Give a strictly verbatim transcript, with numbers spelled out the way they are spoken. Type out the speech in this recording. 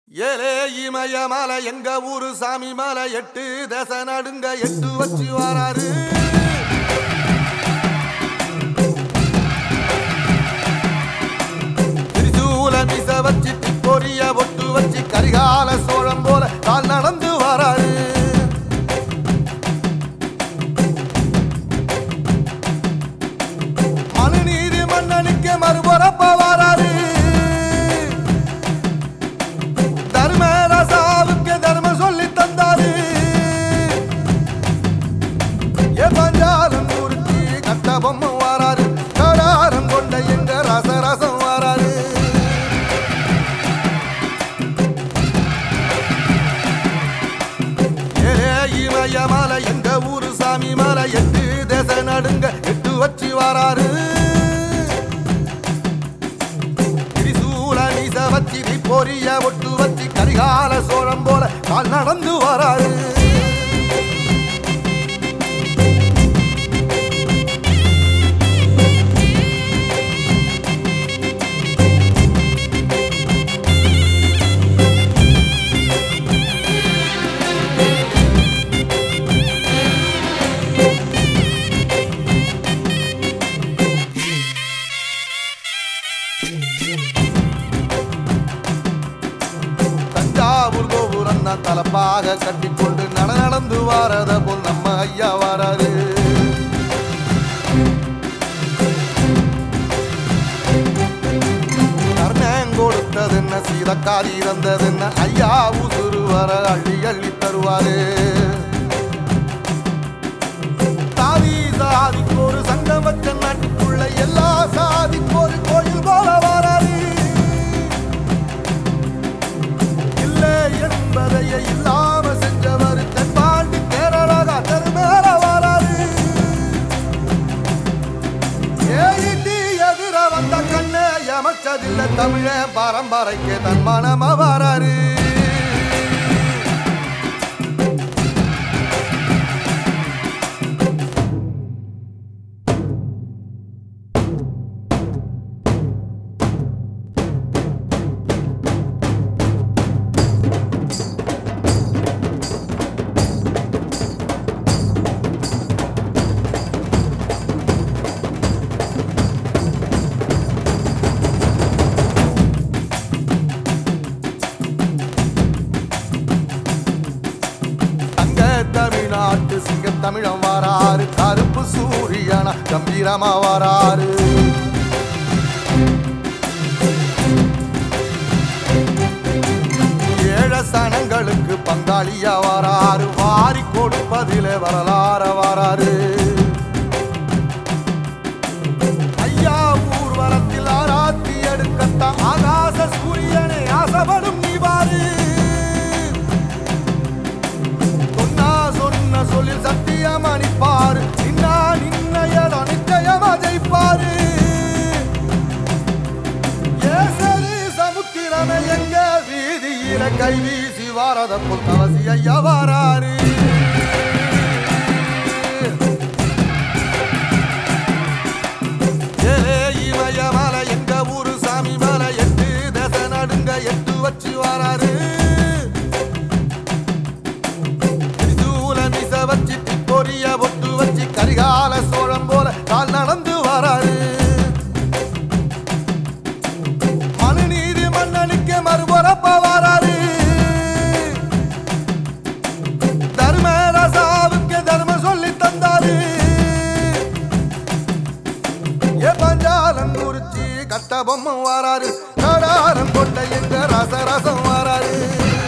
ஏலே இமய மலை எங்க ஊரு சாமி மலை எட்டு தேச நடுங்க எட்டு வச்சு வராரு. திரிசூல மிச வச்சு பொரிய ஒட்டு வச்சு கரிகால சோழம் போல கால் நடந்து வராரு. மனுநீதி மன்னனுக்கு மறுபுறப்ப வராரு. தர்மராசாவுக்கு தர்மம் சொல்லி தந்தாரு. ஏ பஞ்சாலம் ஊருக்கு கட்ட பொம்மை வராரு. கடாரம் கொண்ட எங்க ரசரசம் வராரு. ஏ இமய மலை எங்க ஊரு சாமி மலை எட்டு தேச நடுங்க எட்டு வச்சு வராரு. வச்சி பொரிய ஒட்டு வச்சி கரிகால சோழம் போல கால் நடந்து வராரு. தலப்பாக கட்டிக்கொண்டு நட நடந்து வாரத போல் நம்ம ஐயா வராரு. கர்ணன் கொடுத்தது என்ன சீதக்காரி இறந்தது என்ன ஐயா உசுறு வர அள்ளி அள்ளி தருவாரு. சாதி சாதிக்கு ஒரு சங்கம் வச்ச நாட்டுக்குள்ள எல்லா சாதிக்கு ஒரு கோயில் போல வராரு. என்பதையே இல்லாம செஞ்சவர் தென்பாண்டி கேரளா தெருமேல வராரு. ஏயிட்டி எதிர வந்த கண்ணே எமச்சதில்லை தமிழ பரம்பரைக்கு தன் மனம வராரு. தமிழ்நாட்டு சிங்க தமிழம் வராரு. கருப்பு சூரியனா கம்பீரமா வராரு. ஏழ சனங்களுக்கு பங்காளியா வராரு. வாரி கொடுப்பதிலே வரலாற வராரு. ஐயா ஊர்வலத்தில் ஆராத்தி எடுக்கத்த ஆகாச சூரியனை ஆசைப்படும் நீ வாரு. சொல்லில் சத்தியம் அணிப்பாரு. நின்னா நின்னையடா நிச்சயமா ஜெயிப்பாரு. ஏசரி சமுத்திரமே எங்க வீதியில கை வீசி வாரத போல் கவசி ஐயா வராரு. ஏ இமய மலை எங்க ஊரு சாமி மலை எட்டு தேச நடுங்க எட்டு வச்சு வராரு. வச்சி பொரிய ஒட்டு வச்சி கரிகால சோழம் போல கால் நடந்து வராரு. மனுநீதி மன்னனுக்கு மறுபுறப்ப வராரு. தர்மராசாவுக்கு தர்மம் சொல்லி தந்தாரு. ஏ பஞ்சாலம் குறிச்சி கட்ட பொம்மை வராரு. கடாரம் கொண்ட எங்க ரசரசம் வராரு.